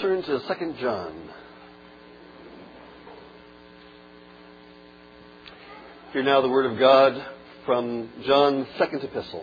turn to 2 John. Hear now the Word of God from John's second epistle.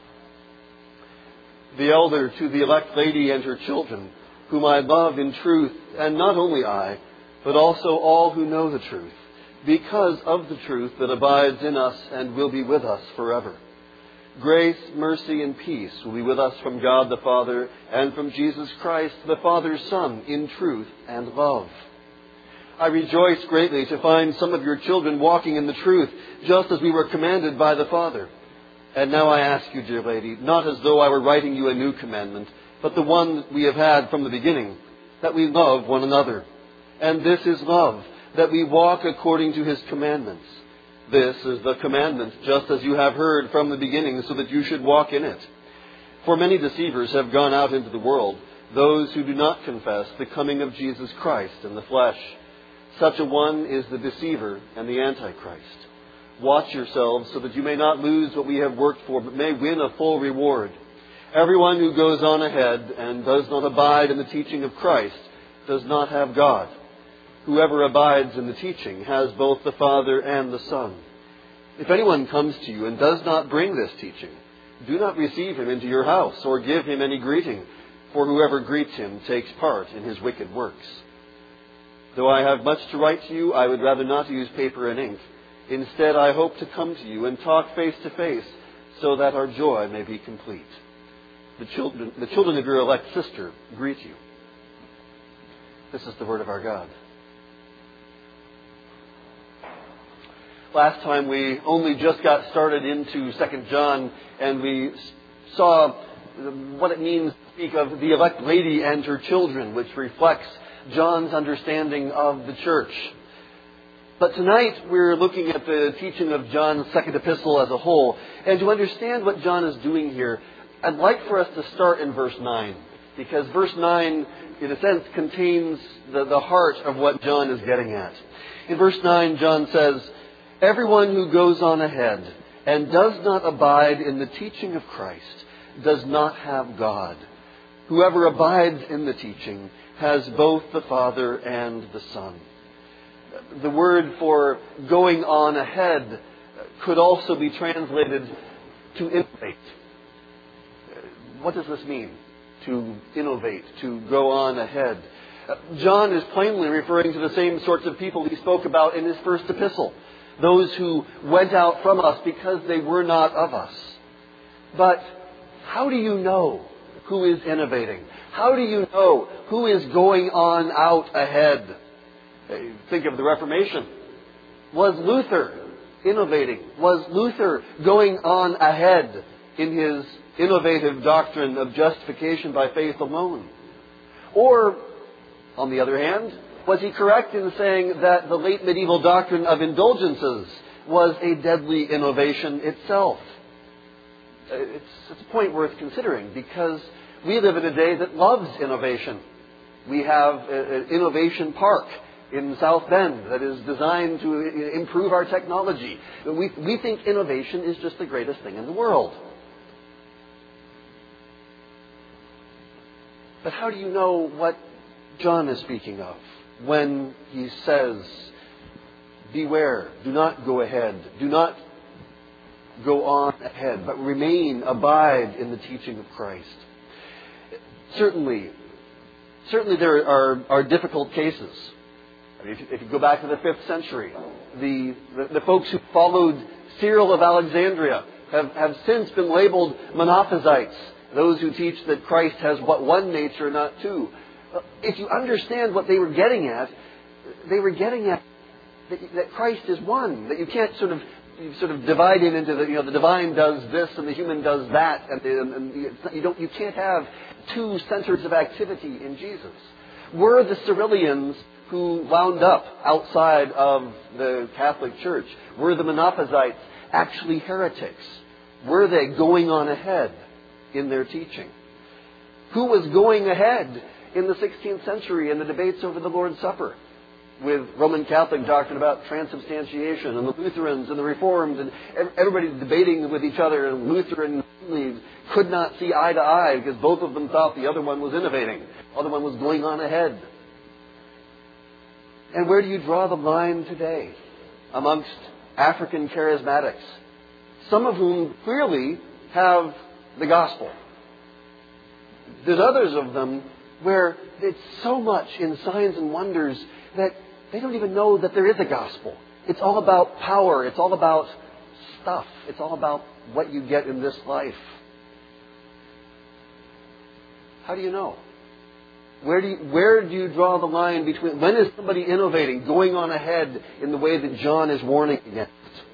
The elder to the elect lady and her children, whom I love in truth, and not only I, but also all who know the truth, because of the truth that abides in us and will be with us forever. Grace, mercy, and peace will be with us from God the Father and from Jesus Christ, the Father's Son, in truth and love. I rejoice greatly to find some of your children walking in the truth, just as we were commanded by the Father. And now I ask you, dear lady, not as though I were writing you a new commandment, but the one we have had from the beginning, that we love one another. And this is love, that we walk according to His commandments. This is the commandment, just as you have heard from the beginning, so that you should walk in it. For many deceivers have gone out into the world, those who do not confess the coming of Jesus Christ in the flesh. Such a one is the deceiver and the Antichrist. Watch yourselves so that you may not lose what we have worked for, but may win a full reward. Everyone who goes on ahead and does not abide in the teaching of Christ does not have God. Whoever abides in the teaching has both the Father and the Son. If anyone comes to you and does not bring this teaching, do not receive him into your house or give him any greeting, for whoever greets him takes part in his wicked works. Though I have much to write to you, I would rather not use paper and ink. Instead, I hope to come to you and talk face to face, so that our joy may be complete. The children of your elect sister greet you. This is the word of our God. Last time we only just got started into 2 John, and we saw what it means to speak of the elect lady and her children, which reflects John's understanding of the church. But tonight we're looking at the teaching of John's second epistle as a whole. And to understand what John is doing here, I'd like for us to start in verse 9. Because verse 9, in a sense, contains the heart of what John is getting at. In verse 9, John says, "Everyone who goes on ahead and does not abide in the teaching of Christ does not have God. Whoever abides in the teaching has both the Father and the Son." The word for going on ahead could also be translated to innovate. What does this mean? To innovate, to go on ahead. John is plainly referring to the same sorts of people he spoke about in his first epistle. Those who went out from us because they were not of us. But how do you know who is innovating? How do you know who is going on out ahead? Think of the Reformation. Was Luther innovating? Was Luther going on ahead in his innovative doctrine of justification by faith alone? Or, on the other hand, was he correct in saying that the late medieval doctrine of indulgences was a deadly innovation itself? It's a point worth considering, because we live in a day that loves innovation. We have an innovation park in South Bend that is designed to improve our technology. We think innovation is just the greatest thing in the world. But how do you know what John is speaking of when he says, "Beware, do not go ahead, do not go on ahead, but remain, abide in the teaching of Christ"? Certainly there are difficult cases. I mean, if you go back to the 5th century, the folks who followed Cyril of Alexandria have since been labeled monophysites, those who teach that Christ has one nature, not two. If you understand what they were getting at that Christ is one, that you can't sort of divide him into the divine does this and the human does that, and you can't have two centers of activity in Jesus. Were the Cyrillians who wound up outside of the Catholic Church, were the Monophysites actually heretics? Were they going on ahead in their teaching? Who was going ahead in the 16th century in the debates over the Lord's Supper, with Roman Catholic doctrine about transubstantiation, and the Lutherans and the Reformed, and everybody debating with each other, and Luther and certainly could not see eye to eye because both of them thought the other one was innovating. The other one was going on ahead. And where do you draw the line today amongst African charismatics? Some of whom clearly have the gospel. There's others of them where it's so much in signs and wonders that they don't even know that there is a gospel. It's all about power. It's all about stuff. It's all about what you get in this life. How do you know? Where do you draw the line between when is somebody innovating, going on ahead in the way that John is warning against?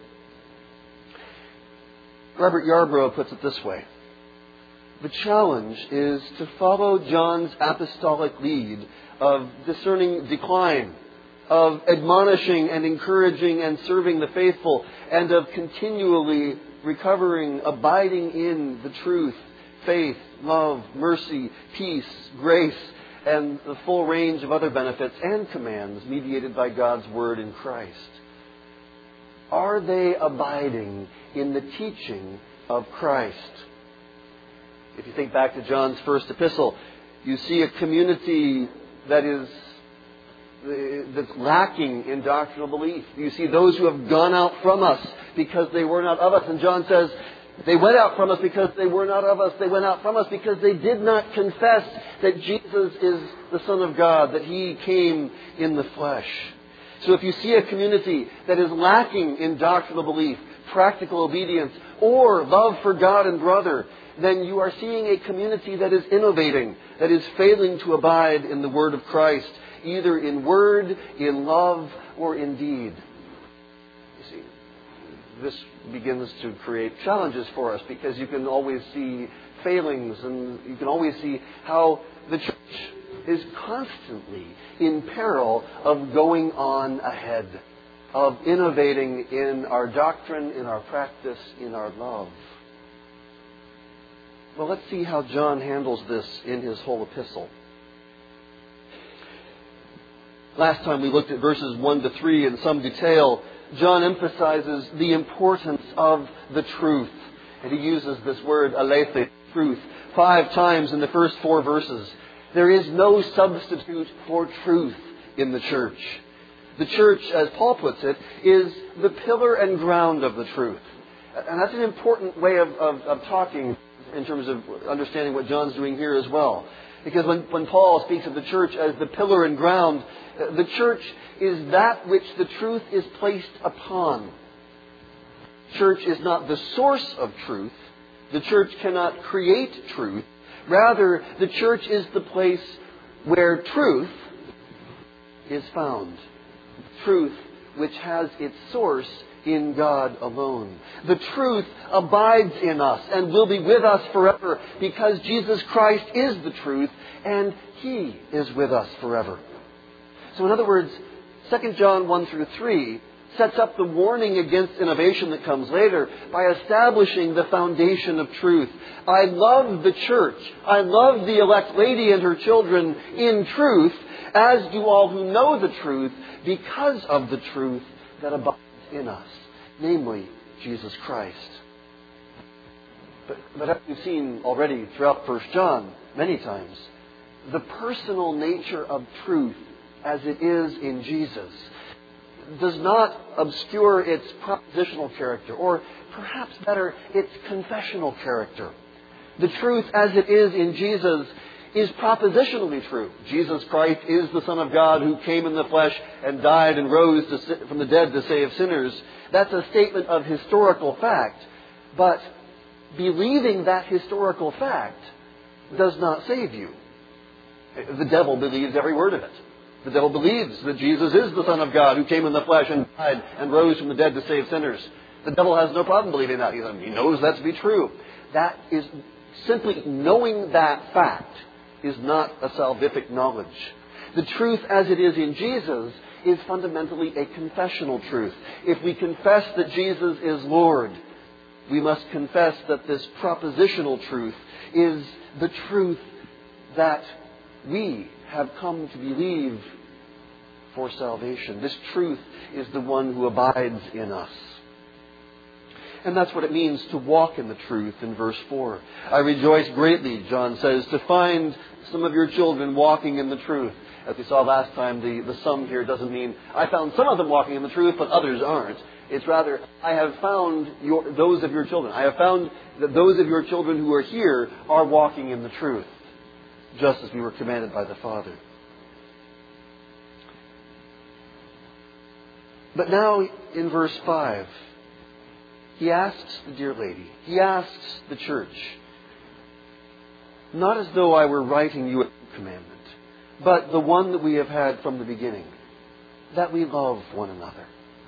Robert Yarbrough puts it this way. The challenge is to follow John's apostolic lead of discerning decline, of admonishing and encouraging and serving the faithful, and of continually recovering, abiding in the truth, faith, love, mercy, peace, grace, and the full range of other benefits and commands mediated by God's Word in Christ. Are they abiding in the teaching of Christ? If you think back to John's first epistle, you see a community that's lacking in doctrinal belief. You see those who have gone out from us because they were not of us. And John says, they went out from us because they were not of us. They went out from us because they did not confess that Jesus is the Son of God, that He came in the flesh. So if you see a community that is lacking in doctrinal belief, practical obedience, or love for God and brother, then you are seeing a community that is innovating, that is failing to abide in the Word of Christ, either in word, in love, or in deed. You see, this begins to create challenges for us because you can always see failings and you can always see how the church is constantly in peril of going on ahead, of innovating in our doctrine, in our practice, in our love. Well, let's see how John handles this in his whole epistle. Last time we looked at verses 1 to 3 in some detail. John emphasizes the importance of the truth. And he uses this word, aletheia, truth, 5 times in the first 4 verses. There is no substitute for truth in the church. The church, as Paul puts it, is the pillar and ground of the truth. And that's an important way of talking in terms of understanding what John's doing here as well. Because when Paul speaks of the church as the pillar and ground, the church is that which the truth is placed upon. Church is not the source of truth. The church cannot create truth. Rather, the church is the place where truth is found. Truth which has its source in God alone. The truth abides in us and will be with us forever because Jesus Christ is the truth and He is with us forever. So in other words, 2 John 1 through 3 sets up the warning against innovation that comes later by establishing the foundation of truth. I love the church. I love the elect lady and her children in truth, as do all who know the truth, because of the truth that abides in us, namely Jesus Christ. But as we've seen already throughout 1 John many times, the personal nature of truth as it is in Jesus does not obscure its propositional character, or perhaps better, its confessional character. The truth as it is in Jesus is propositionally true. Jesus Christ is the Son of God who came in the flesh and died and rose from the dead to save sinners. That's a statement of historical fact. But believing that historical fact does not save you. The devil believes every word of it. The devil believes that Jesus is the Son of God who came in the flesh and died and rose from the dead to save sinners. The devil has no problem believing that. He knows that to be true. That is simply knowing that fact is not a salvific knowledge. The truth as it is in Jesus is fundamentally a confessional truth. If we confess that Jesus is Lord, we must confess that this propositional truth is the truth that we have come to believe for salvation. This truth is the one who abides in us. And that's what it means to walk in the truth in verse 4. I rejoice greatly, John says, to find some of your children walking in the truth. As we saw last time, the some here doesn't mean I found some of them walking in the truth, but others aren't. It's rather, I have found those of your children. I have found that those of your children who are here are walking in the truth, just as we were commanded by the Father. But now, in verse 5, he asks the dear lady, he asks the church, not as though I were writing you a commandment, but the one that we have had from the beginning, that we love one another.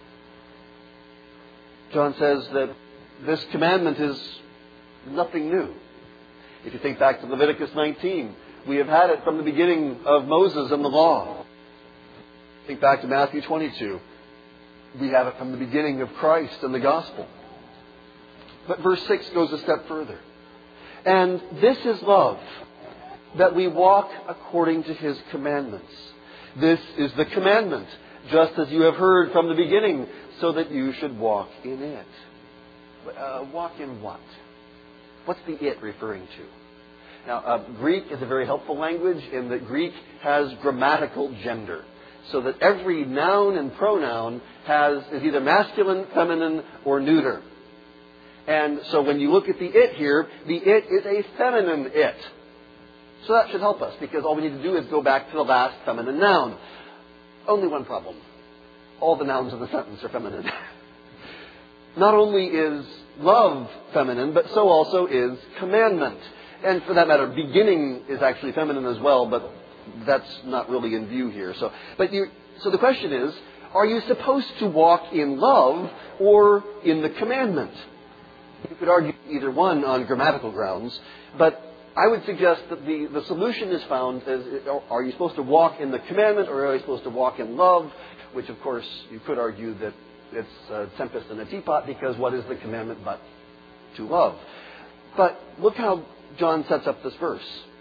John says that this commandment is nothing new. If you think back to Leviticus 19, we have had it from the beginning of Moses and the law. Think back to Matthew 22. We have it from the beginning of Christ and the gospel. But verse 6 goes a step further. And this is love, that we walk according to His commandments. This is the commandment, just as you have heard from the beginning, so that you should walk in it. Walk in what? What's the it referring to? Now, Greek is a very helpful language in that Greek has grammatical gender. So that every noun and pronoun is either masculine, feminine, or neuter. And so when you look at the it here, the it is a feminine it. So that should help us, because all we need to do is go back to the last feminine noun. Only one problem. All the nouns in the sentence are feminine. Not only is love feminine, but so also is commandment. And for that matter, beginning is actually feminine as well, but that's not really in view here. So the question is, are you supposed to walk in love or in the commandment? You could argue either one on grammatical grounds, but I would suggest that the solution is found as, are you supposed to walk in the commandment or are you supposed to walk in love? Which, of course, you could argue that it's a tempest in a teapot, because what is the commandment but to love? But look how John sets up this verse.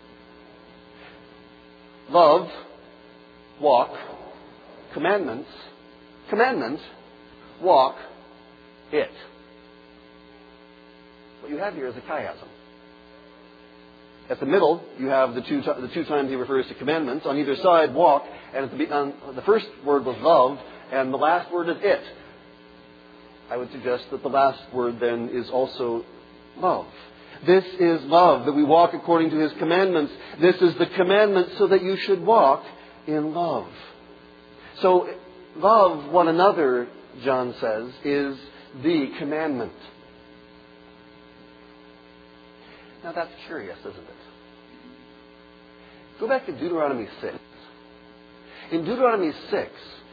Love, walk, commandment, walk, it. What you have here is a chiasm. At the middle, you have the two times he refers to commandments. On either side, walk. And the first word was love, and the last word is it. I would suggest that the last word then is also love. This is love, that we walk according to His commandments. This is the commandment so that you should walk in love. So, love one another, John says, is the commandment. Now that's curious, isn't it? Go back to Deuteronomy 6. In Deuteronomy 6,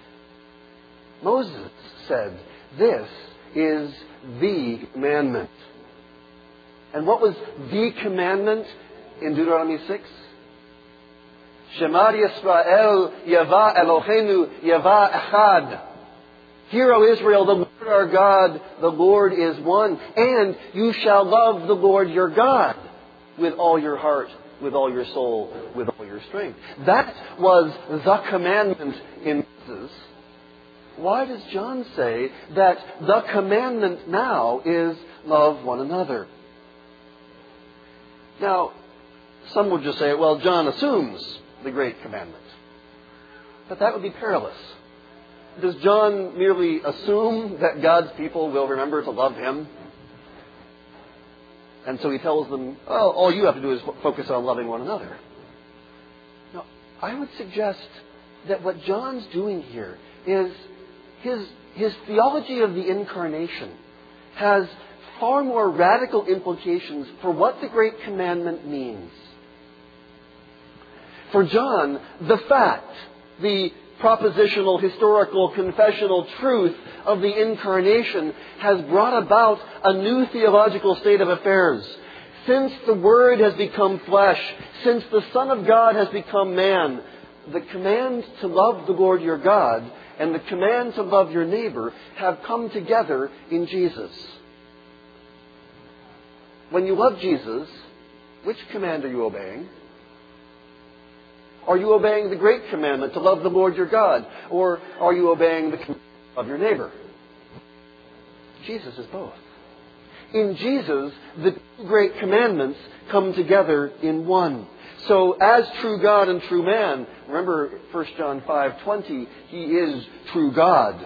Moses said, this is the commandment. And what was the commandment in Deuteronomy 6? Shema Yisrael, Yava Eloheinu, Yava Echad. Hear, O Israel, the Lord our God, the Lord is one. And you shall love the Lord your God with all your heart, with all your soul, with all your strength. That was the commandment in Moses. Why does John say that the commandment now is love one another? Now, some would just say, well, John assumes the great commandment. But that would be perilous. Does John merely assume that God's people will remember to love Him? And so he tells them, well, all you have to do is focus on loving one another. Now, I would suggest that what John's doing here is his theology of the incarnation has far more radical implications for what the Great Commandment means. For John, the fact, the propositional, historical, confessional truth of the incarnation has brought about a new theological state of affairs. Since the Word has become flesh, since the Son of God has become man, the command to love the Lord your God and the command to love your neighbor have come together in Jesus. When you love Jesus, which command are you obeying? Are you obeying the great commandment to love the Lord your God? Or are you obeying the commandment of your neighbor? Jesus is both. In Jesus, the two great commandments come together in one. So as true God and true man, remember 1 John 5:20, He is true God.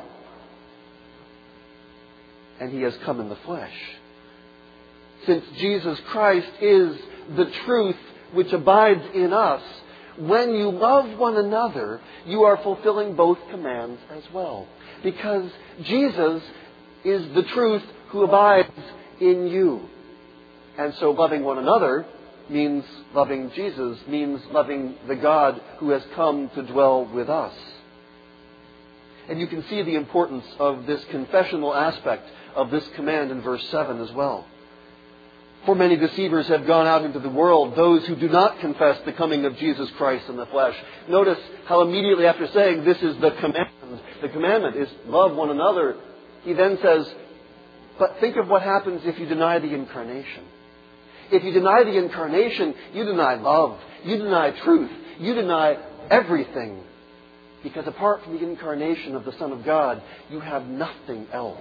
And He has come in the flesh. Since Jesus Christ is the truth which abides in us, when you love one another, you are fulfilling both commands as well. Because Jesus is the truth who abides in you. And so loving one another means loving Jesus, means loving the God who has come to dwell with us. And you can see the importance of this confessional aspect of this command in verse 7 as well. For many deceivers have gone out into the world, those who do not confess the coming of Jesus Christ in the flesh. Notice how immediately after saying this is the commandment is love one another, he then says, but think of what happens if you deny the incarnation. If you deny the incarnation, you deny love, you deny truth, you deny everything. Because apart from the incarnation of the Son of God, you have nothing else.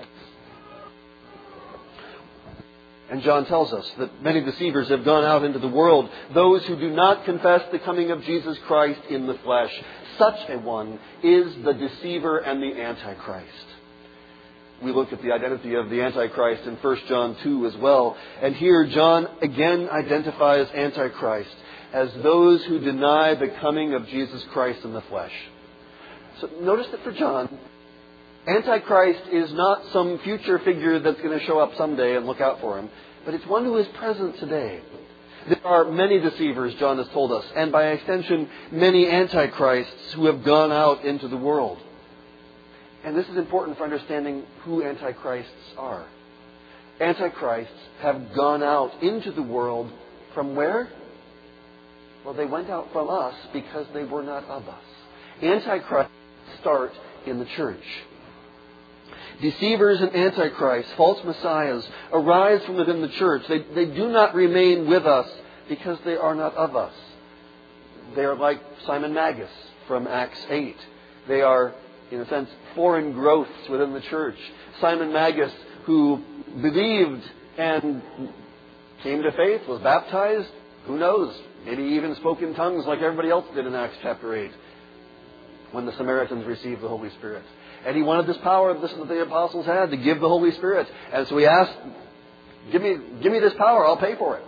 And John tells us that many deceivers have gone out into the world, those who do not confess the coming of Jesus Christ in the flesh. Such a one is the deceiver and the Antichrist. We look at the identity of the Antichrist in 1 John 2 as well. And here John again identifies Antichrist as those who deny the coming of Jesus Christ in the flesh. So notice that for John, Antichrist is not some future figure that's going to show up someday and look out for him, but it's one who is present today. There are many deceivers, John has told us, and by extension, many Antichrists who have gone out into the world. And this is important for understanding who Antichrists are. Antichrists have gone out into the world from where? Well, they went out from us because they were not of us. Antichrists start in the church. Deceivers and antichrists, false messiahs, arise from within the church. They do not remain with us because they are not of us. They are like Simon Magus from Acts 8. They are, in a sense, foreign growths within the church. Simon Magus, who believed and came to faith, was baptized, who knows, maybe even spoke in tongues like everybody else did in Acts chapter 8, when the Samaritans received the Holy Spirit. And he wanted this power that the apostles had to give the Holy Spirit. And so he asked, give me this power, I'll pay for it.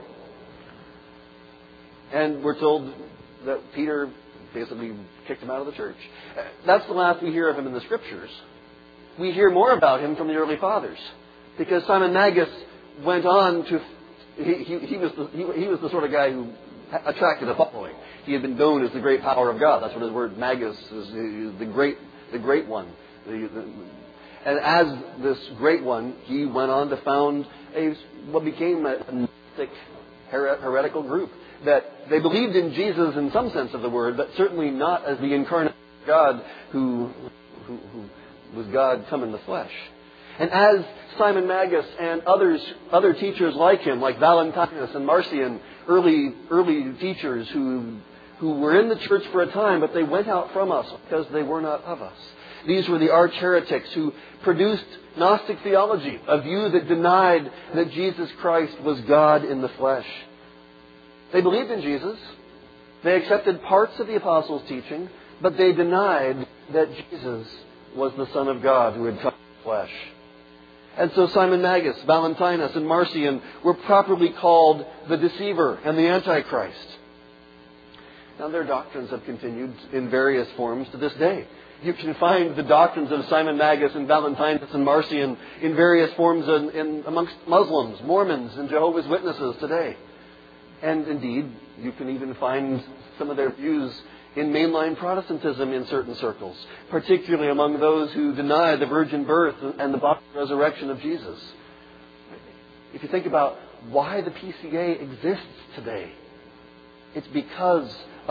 And we're told that Peter basically kicked him out of the church. That's the last we hear of him in the Scriptures. We hear more about him from the early fathers. Because Simon Magus went on to... He was the sort of guy who attracted a following. He had been known as the great power of God. That's what his word Magus is, the great one. And as this great one, he went on to found what became a Gnostic heretical group. That they believed in Jesus in some sense of the word, but certainly not as the incarnate God who was God come in the flesh. And as Simon Magus and other teachers like him, like Valentinus and Marcion, early teachers who were in the church for a time, but they went out from us because they were not of us. These were the arch heretics who produced Gnostic theology, a view that denied that Jesus Christ was God in the flesh. They believed in Jesus. They accepted parts of the apostles' teaching, but they denied that Jesus was the Son of God who had come in the flesh. And so Simon Magus, Valentinus, and Marcion were properly called the deceiver and the Antichrist. Now their doctrines have continued in various forms to this day. You can find the doctrines of Simon Magus and Valentinus and Marcion in various forms amongst Muslims, Mormons, and Jehovah's Witnesses today. And indeed, you can even find some of their views in mainline Protestantism in certain circles, particularly among those who deny the virgin birth and the bodily resurrection of Jesus. If you think about why the PCA exists today, it's because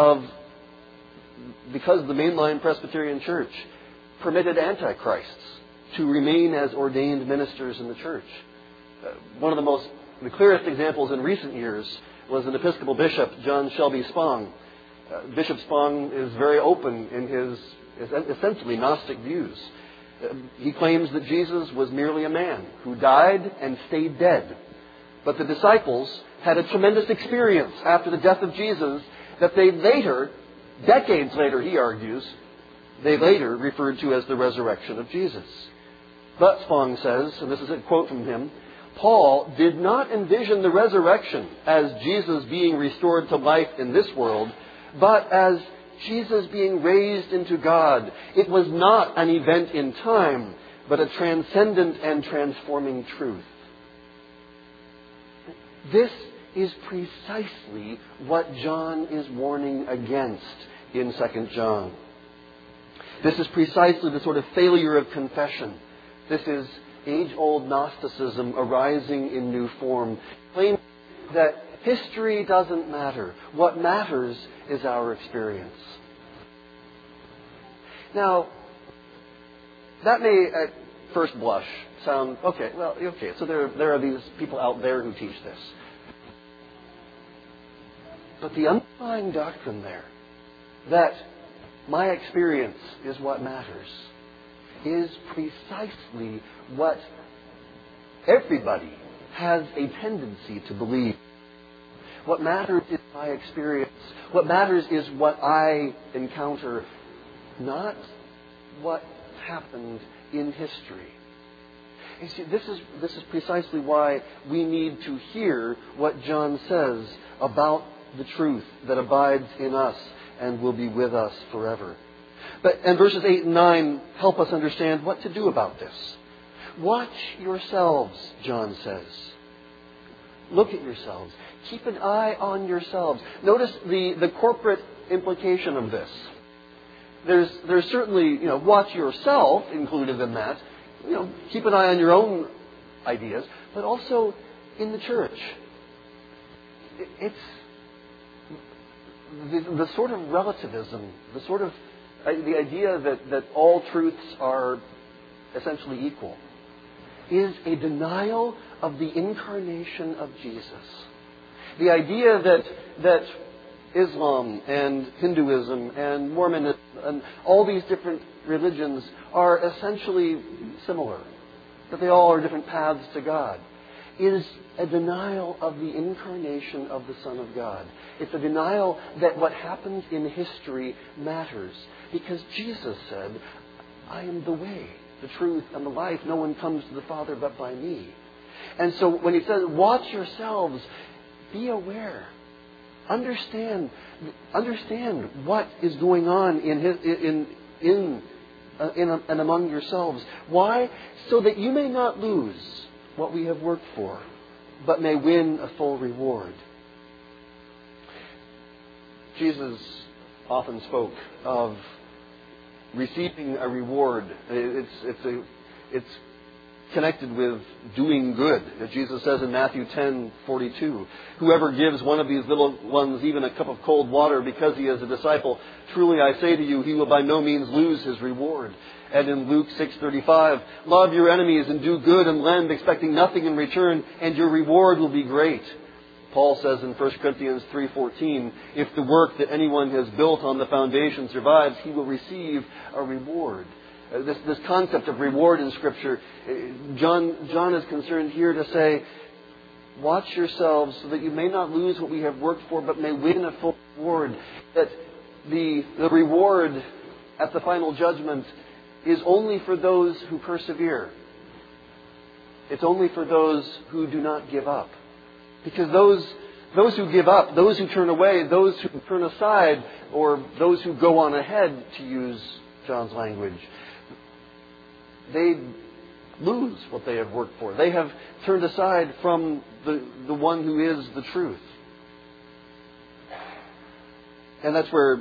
the mainline Presbyterian Church permitted antichrists to remain as ordained ministers in the church. One of the clearest examples in recent years was an Episcopal bishop, John Shelby Spong. Bishop Spong is very open in his essentially Gnostic views. He claims that Jesus was merely a man who died and stayed dead. But the disciples had a tremendous experience after the death of Jesus that they later, decades later, he argues, they later referred to as the resurrection of Jesus. But, Spong says, and this is a quote from him, Paul did not envision the resurrection as Jesus being restored to life in this world, but as Jesus being raised into God. It was not an event in time, but a transcendent and transforming truth. This is precisely what John is warning against in 2 John. This is precisely the sort of failure of confession. This is age-old Gnosticism arising in new form, claiming that history doesn't matter. What matters is our experience. Now, that may at first blush sound, okay, so there are these people out there who teach this. But the underlying doctrine there, that my experience is what matters, is precisely what everybody has a tendency to believe. What matters is my experience. What matters is what I encounter, not what happened in history. You see, this is precisely why we need to hear what John says about the truth that abides in us and will be with us forever. And verses 8 and 9 help us understand what to do about this. Watch yourselves, John says. Look at yourselves. Keep an eye on yourselves. Notice the corporate implication of this. There's certainly, watch yourself included in that. Keep an eye on your own ideas, but also in the church. It's the sort of relativism, the idea that all truths are essentially equal, is a denial of the incarnation of Jesus. The idea that Islam and Hinduism and Mormonism and all these different religions are essentially similar, that they all are different paths to God, is a denial of the incarnation of the Son of God. It's a denial that what happens in history matters. Because Jesus said, I am the way, the truth, and the life. No one comes to the Father but by me. And so when he says, watch yourselves, be aware. Understand what is going on in and among yourselves. Why? So that you may not lose what we have worked for, but may win a full reward. Jesus often spoke of receiving a reward. It's connected with doing good. As Jesus says in Matthew 10:42, whoever gives one of these little ones even a cup of cold water because he is a disciple, truly I say to you, he will by no means lose his reward. And in Luke 6:35, love your enemies and do good and lend, expecting nothing in return, and your reward will be great. Paul says in 1 Corinthians 3:14, if the work that anyone has built on the foundation survives, he will receive a reward. This concept of reward in Scripture, John is concerned here to say, watch yourselves so that you may not lose what we have worked for, but may win a full reward. That the reward at the final judgment is only for those who persevere. It's only for those who do not give up. Because those who give up, those who turn away, those who turn aside, or those who go on ahead, to use John's language, they lose what they have worked for. They have turned aside from the one who is the truth. And that's where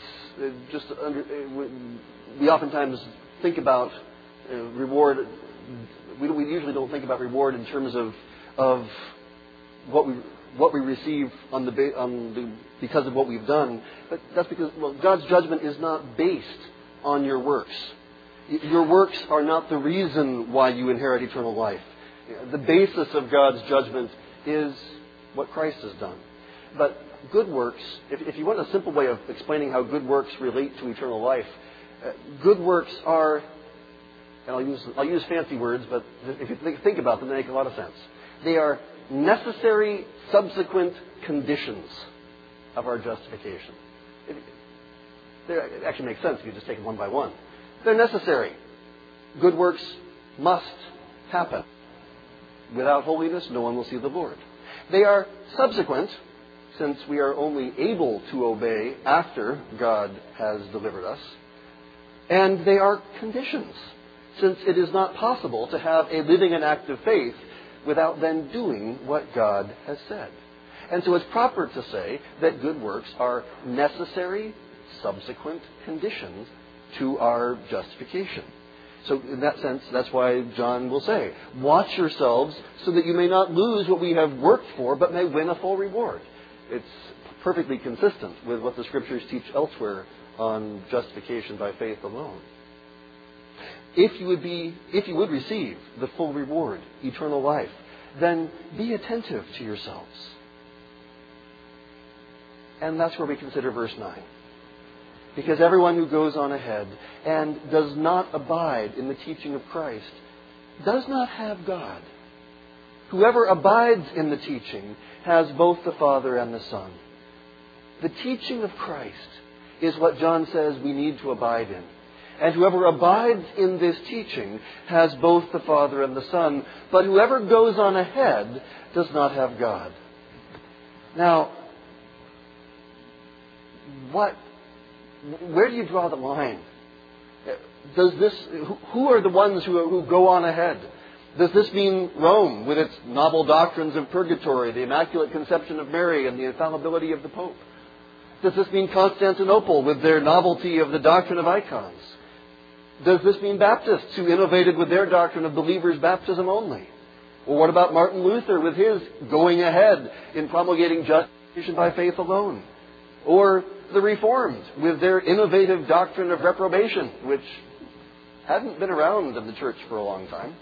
we oftentimes think about reward. We usually don't think about reward in terms of what we receive because of what we've done. But that's because God's judgment is not based on your works. Your works are not the reason why you inherit eternal life. The basis of God's judgment is what Christ has done. But good works, if you want a simple way of explaining how good works relate to eternal life, good works are, and I'll use fancy words, but if you think about them, they make a lot of sense. They are necessary subsequent conditions of our justification. It actually makes sense if you just take them one by one. They're necessary. Good works must happen. Without holiness, no one will see the Lord. They are subsequent, since we are only able to obey after God has delivered us. And they are conditions, since it is not possible to have a living and active faith without then doing what God has said. And so it's proper to say that good works are necessary, subsequent conditions to our justification. So in that sense, that's why John will say, watch yourselves so that you may not lose what we have worked for, but may win a full reward. It's perfectly consistent with what the Scriptures teach elsewhere on justification by faith alone. If you would receive the full reward, eternal life, then be attentive to yourselves. And that's where we consider verse 9. Because everyone who goes on ahead and does not abide in the teaching of Christ does not have God. Whoever abides in the teaching has both the Father and the Son. The teaching of Christ is what John says we need to abide in. And whoever abides in this teaching has both the Father and the Son. But whoever goes on ahead does not have God. Now, where do you draw the line? Who are the ones who go on ahead? Does this mean Rome with its novel doctrines of purgatory, the Immaculate Conception of Mary, and the infallibility of the Pope? Does this mean Constantinople with their novelty of the doctrine of icons? Does this mean Baptists who innovated with their doctrine of believers' baptism only? Or what about Martin Luther with his going ahead in promulgating justification by faith alone? Or the Reformed with their innovative doctrine of reprobation, which hadn't been around in the church for a long time.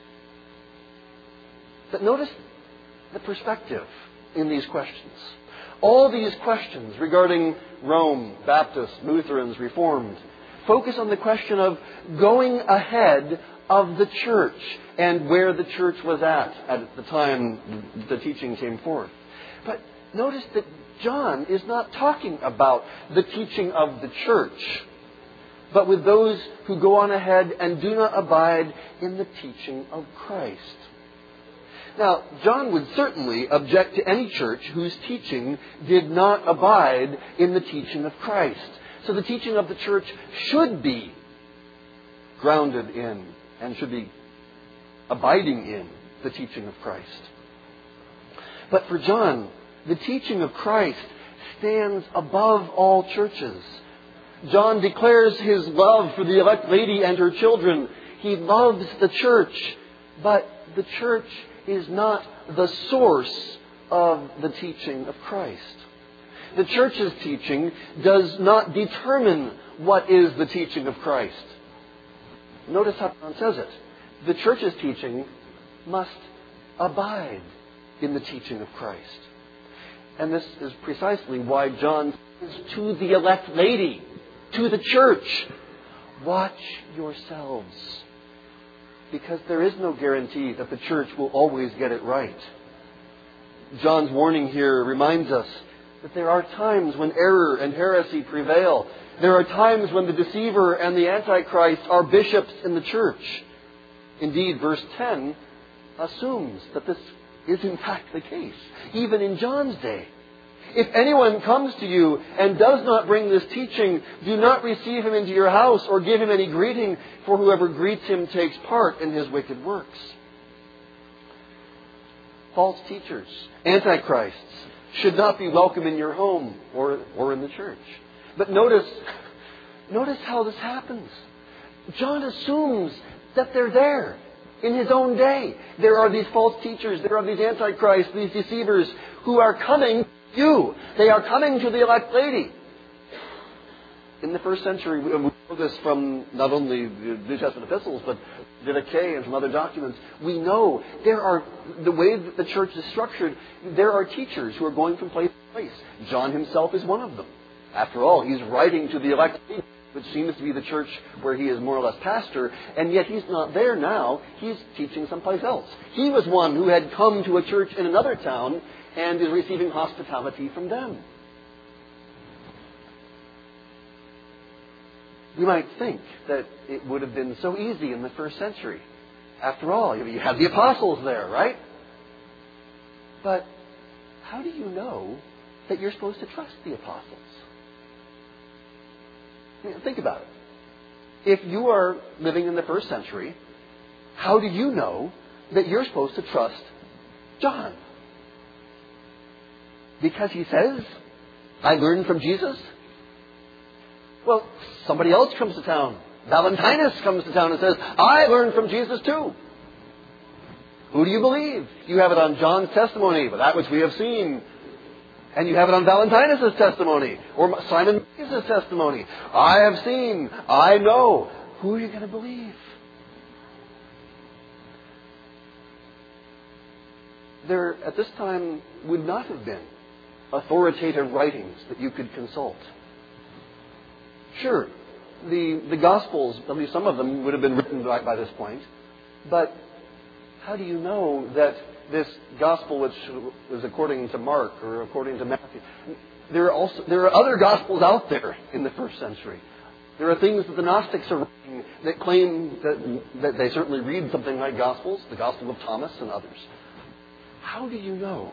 But notice the perspective in these questions. All these questions regarding Rome, Baptists, Lutherans, Reformed, focus on the question of going ahead of the church and where the church was at the time the teaching came forth. But notice that John is not talking about the teaching of the church, but with those who go on ahead and do not abide in the teaching of Christ. Now, John would certainly object to any church whose teaching did not abide in the teaching of Christ. So the teaching of the church should be grounded in and should be abiding in the teaching of Christ. But for John, the teaching of Christ stands above all churches. John declares his love for the elect lady and her children. He loves the church, but the church is not the source of the teaching of Christ. The church's teaching does not determine what is the teaching of Christ. Notice how John says it. The church's teaching must abide in the teaching of Christ. And this is precisely why John says to the elect lady, to the church, watch yourselves. Because there is no guarantee that the church will always get it right. John's warning here reminds us that there are times when error and heresy prevail. There are times when the deceiver and the Antichrist are bishops in the church. Indeed, verse 10 assumes that this is in fact the case, even in John's day. If anyone comes to you and does not bring this teaching, do not receive him into your house or give him any greeting, for whoever greets him takes part in his wicked works. False teachers, antichrists, should not be welcome in your home or in the church. But notice how this happens. John assumes that they're there in his own day. There are these false teachers, there are these antichrists, these deceivers who are coming to you. They are coming to the elect lady. In the first century, we know this from not only the New Testament epistles, but Didache and from other documents. We know the way that the church is structured, there are teachers who are going from place to place. John himself is one of them. After all, he's writing to the elect lady which seems to be the church where he is more or less pastor, and yet he's not there now. He's teaching someplace else. He was one who had come to a church in another town and is receiving hospitality from them. We might think that it would have been so easy in the first century. After all, you had the apostles there, right? But how do you know that you're supposed to trust the apostles? Think about it. If you are living in the first century, how do you know that you're supposed to trust John? Because he says, I learned from Jesus? Well, somebody else comes to town. Valentinus comes to town and says, I learned from Jesus too. Who do you believe? You have it on John's testimony, but that which we have seen. And you have it on Valentinus' testimony, or Simon Peter's testimony. I have seen, I know. Who are you going to believe? There, at this time, would not have been authoritative writings that you could consult. Sure, the Gospels, at least some of them, would have been written by this point. But how do you know that this Gospel, which was according to Mark or according to Matthew, there are other Gospels out there in the first century. There are things that the Gnostics are writing that claim that they certainly read something like Gospels, the Gospel of Thomas and others. How do you know?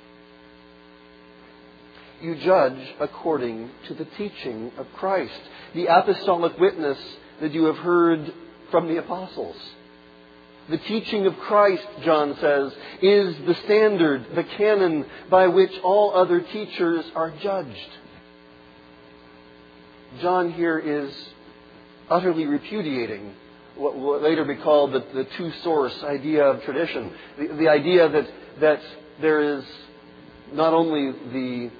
You judge according to the teaching of Christ, the apostolic witness that you have heard from the apostles. The teaching of Christ, John says, is the standard, the canon by which all other teachers are judged. John here is utterly repudiating what will later be called the two-source idea of tradition. The idea that there is not only the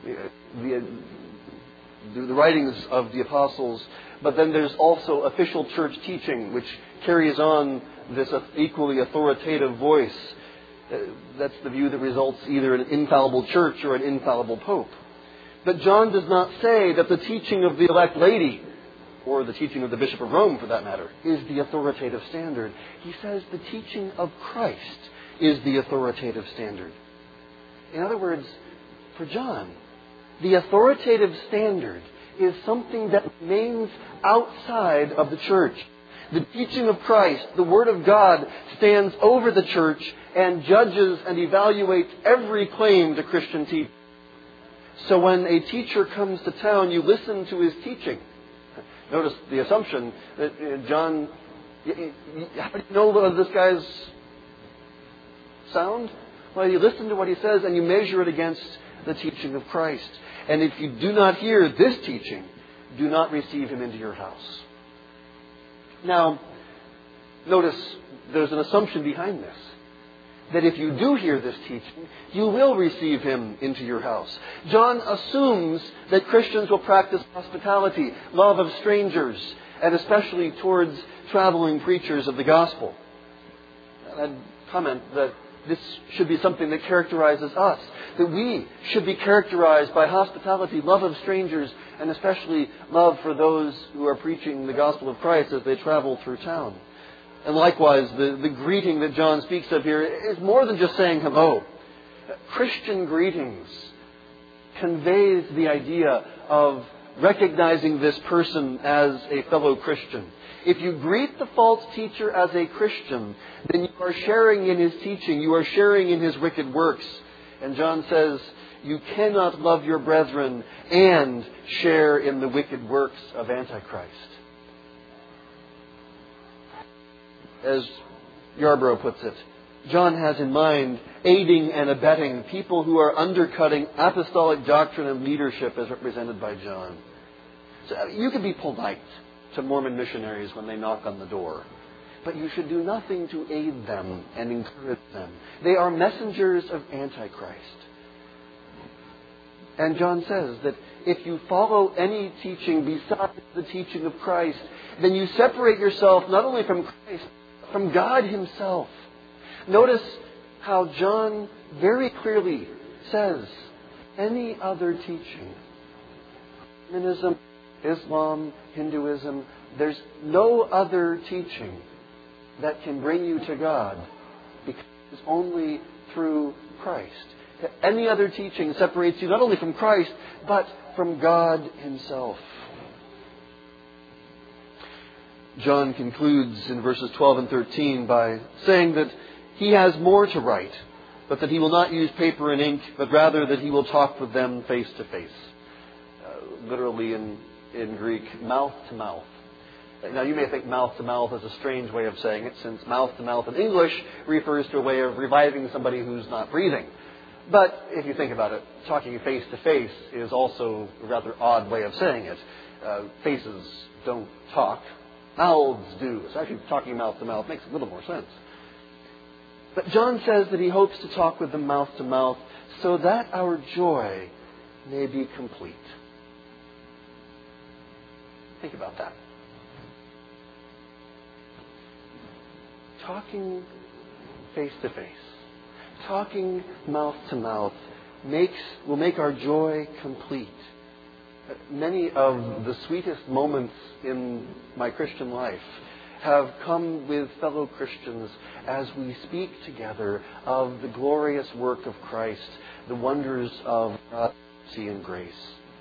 writings of the apostles, but then there's also official church teaching, which carries on this equally authoritative voice. That's the view that results either in an infallible church or an infallible pope. But John does not say that the teaching of the elect lady, or the teaching of the Bishop of Rome for that matter, is the authoritative standard. He says the teaching of Christ is the authoritative standard. In other words, for John, the authoritative standard is something that remains outside of the church. The teaching of Christ, the Word of God, stands over the church and judges and evaluates every claim to Christian teaching. So when a teacher comes to town, you listen to his teaching. Notice the assumption that John, how do you know whether this guy's sound? Well, you listen to what he says and you measure it against the teaching of Christ. And if you do not hear this teaching, do not receive him into your house. Now, notice there's an assumption behind this. That if you do hear this teaching, you will receive him into your house. John assumes that Christians will practice hospitality, love of strangers, and especially towards traveling preachers of the gospel. I'd comment that this should be something that characterizes us. That we should be characterized by hospitality, love of strangers, and especially love for those who are preaching the gospel of Christ as they travel through town. And likewise, the greeting that John speaks of here is more than just saying hello. Christian greetings conveys the idea of recognizing this person as a fellow Christian. If you greet the false teacher as a Christian, then you are sharing in his teaching. You are sharing in his wicked works. And John says, you cannot love your brethren and share in the wicked works of Antichrist. As Yarborough puts it, John has in mind aiding and abetting people who are undercutting apostolic doctrine and leadership as represented by John. So you can be polite to Mormon missionaries when they knock on the door, but you should do nothing to aid them and encourage them. They are messengers of Antichrist. And John says that if you follow any teaching besides the teaching of Christ, then you separate yourself not only from Christ, but from God himself. Notice how John very clearly says any other teaching, Mormonism, Islam, Hinduism, there's no other teaching that can bring you to God because it's only through Christ. Any other teaching separates you not only from Christ, but from God Himself. John concludes in verses 12 and 13 by saying that he has more to write, but that he will not use paper and ink, but rather that he will talk with them face to face. Literally in Greek, mouth to mouth. Now you may think mouth to mouth is a strange way of saying it, since mouth to mouth in English refers to a way of reviving somebody who's not breathing. But if you think about it, talking face to face is also a rather odd way of saying it. Faces don't talk. Mouths do. So actually talking mouth to mouth makes a little more sense. But John says that he hopes to talk with them mouth to mouth so that our joy may be complete. Think about that. Talking face to face, talking mouth to mouth will make our joy complete. Many of the sweetest moments in my Christian life have come with fellow Christians as we speak together of the glorious work of Christ, the wonders of God's mercy and grace.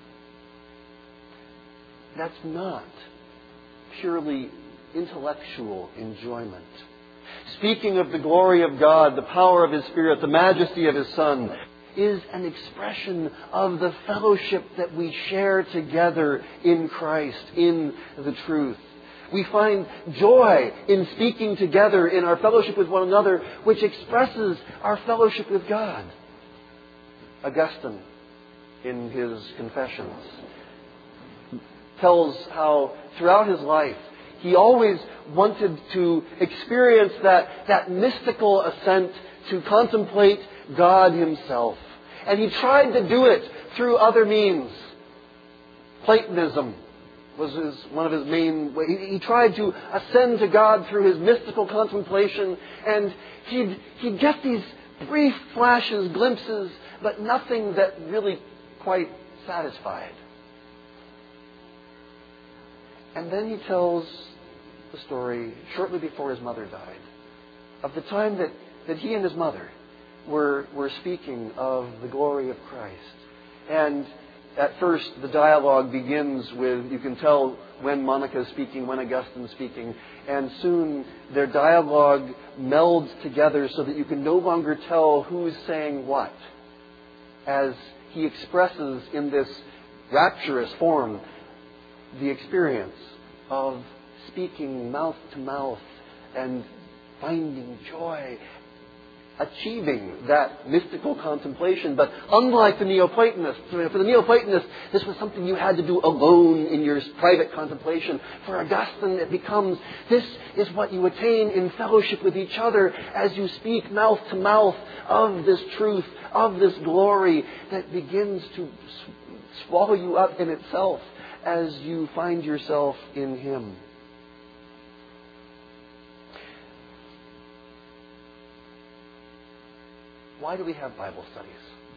That's not purely intellectual enjoyment. Speaking of the glory of God, the power of His Spirit, the majesty of His Son, is an expression of the fellowship that we share together in Christ, in the truth. We find joy in speaking together in our fellowship with one another, which expresses our fellowship with God. Augustine, in his Confessions, tells how throughout his life he always wanted to experience that mystical ascent to contemplate God Himself. And he tried to do it through other means. Platonism was one of his main ways. He tried to ascend to God through his mystical contemplation, and he'd get these brief flashes, glimpses, but nothing that really quite satisfied. And then he tells the story shortly before his mother died of the time that he and his mother were speaking of the glory of Christ. And at first the dialogue begins with, you can tell when Monica is speaking, when Augustine is speaking, and soon their dialogue melds together so that you can no longer tell who's saying what, as he expresses in this rapturous form the experience of speaking mouth to mouth and finding joy, achieving that mystical contemplation. But unlike the Neoplatonists, for the Neoplatonists, this was something you had to do alone in your private contemplation. For Augustine, it becomes, this is what you attain in fellowship with each other as you speak mouth to mouth of this truth, of this glory that begins to swallow you up in itself as you find yourself in Him. Why do we have Bible studies?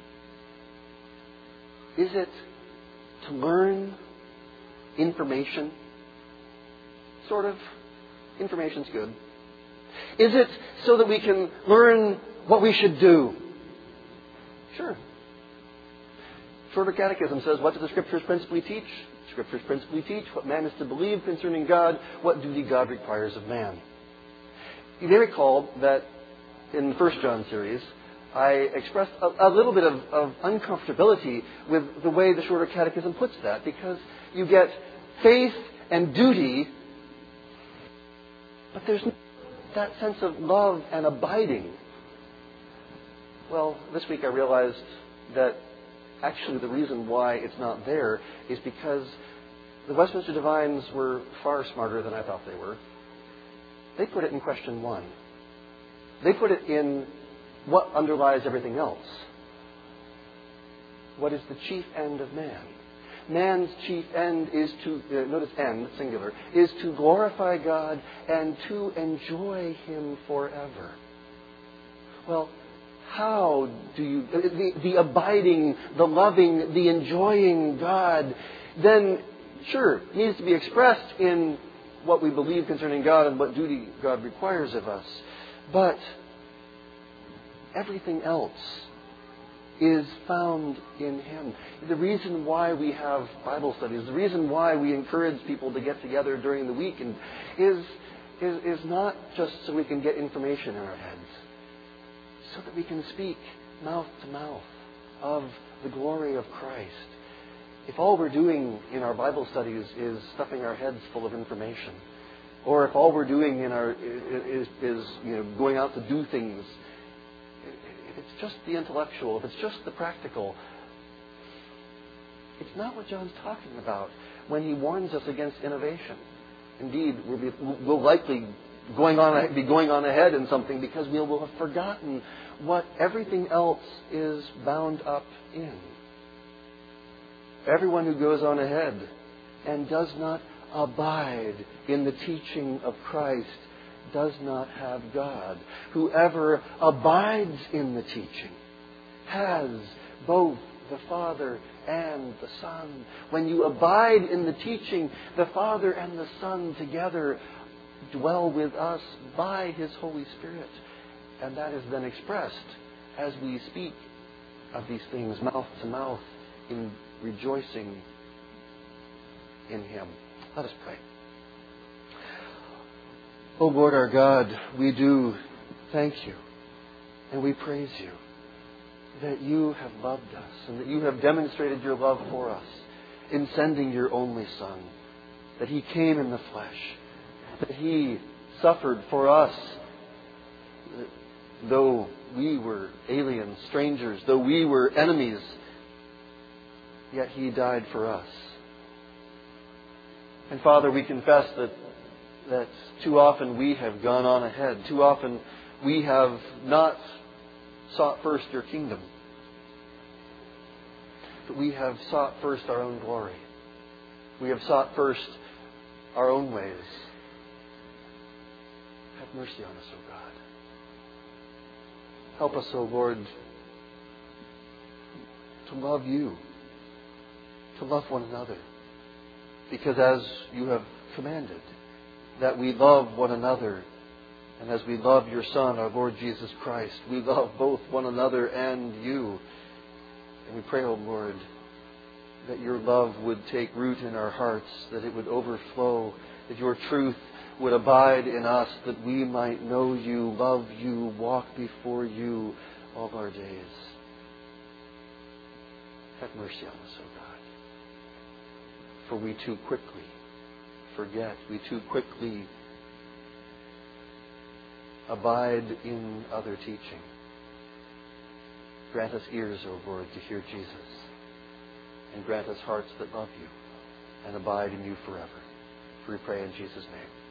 Is it to learn information? Sort of. Information's good. Is it so that we can learn what we should do? Sure. Shorter Catechism says, what do the Scriptures principally teach? Scriptures principally teach what man is to believe concerning God, what duty God requires of man. You may recall that in the 1 John series, I expressed a little bit of uncomfortability with the way the Shorter Catechism puts that, because you get faith and duty, but there's that sense of love and abiding. Well, this week I realized that actually the reason why it's not there is because the Westminster Divines were far smarter than I thought they were. They put it in question 1. They put it in what underlies everything else. What is the chief end of man? Man's chief end is to, notice end, singular, is to glorify God and to enjoy Him forever. Well, how do you, the abiding, the loving, the enjoying God then sure, needs to be expressed in what we believe concerning God and what duty God requires of us. But everything else is found in Him. The reason why we have Bible studies, the reason why we encourage people to get together during the week is not just so we can get information in our heads, so that we can speak mouth to mouth of the glory of Christ. If all we're doing in our Bible studies is stuffing our heads full of information, or if all we're doing is going out to do things, if it's just the intellectual, if it's just the practical, it's not what John's talking about when he warns us against innovation. Indeed, we'll likely be going on ahead in something because we will have forgotten what everything else is bound up in. Everyone who goes on ahead and does not abide in the teaching of Christ does not have God. Whoever abides in the teaching has both the Father and the Son. When you abide in the teaching, the Father and the Son together dwell with us by His Holy Spirit. And that is then expressed as we speak of these things mouth to mouth in rejoicing in Him. Let us pray. O Lord our God, we do thank You and we praise You that You have loved us and that You have demonstrated Your love for us in sending Your only Son, that He came in the flesh, that He suffered for us, though we were aliens, strangers, though we were enemies, yet He died for us. And Father, we confess that too often we have gone on ahead. Too often we have not sought first Your kingdom, but we have sought first our own glory. We have sought first our own ways. Have mercy on us, O God. Help us, O Lord, to love You, to love one another, because as You have commanded, that we love one another, and as we love Your Son, our Lord Jesus Christ, we love both one another and You. And we pray, O Lord, that Your love would take root in our hearts, that it would overflow, that Your truth would abide in us, that we might know You, love You, walk before You all our days. Have mercy on us, O God. For we too quickly forget, we too quickly abide in other teaching. Grant us ears, O Lord, to hear Jesus, and grant us hearts that love You and abide in You forever. For we pray in Jesus' name.